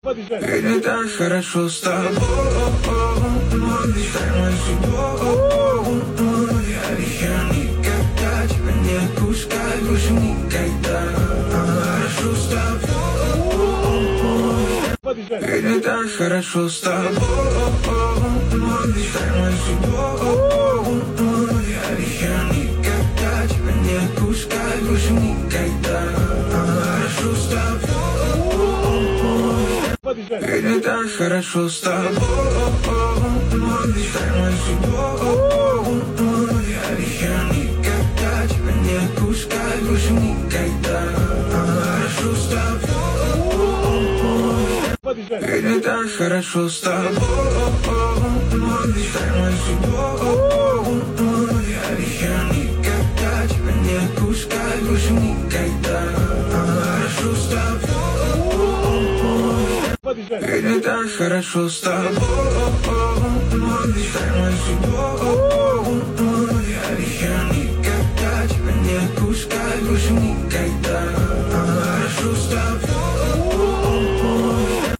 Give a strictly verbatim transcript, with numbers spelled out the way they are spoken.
Мне так хорошо с тобой, стань моей судьбой. Я никогда тебя не отпускаю, больше никогда. Хорошо с тобой. Мне так хорошо с тобой, стань моей судьбой. Я никогда тебя не отпускаю, больше никогда. Хорошо с тобой. Мне так хорошо с тобой, стань моей судьбой. Я никогда тебя не отпускаю, больше никогда. Хорошо с тобой. Мне так хорошо с тобой, стань моей судьбой. Я никогда тебя не отпускаю, больше никогда. Хорошо с тобой. Мне так хорошо с тобой, стань моей судьбой. Я никогда тебя не отпускаю, больше никогда.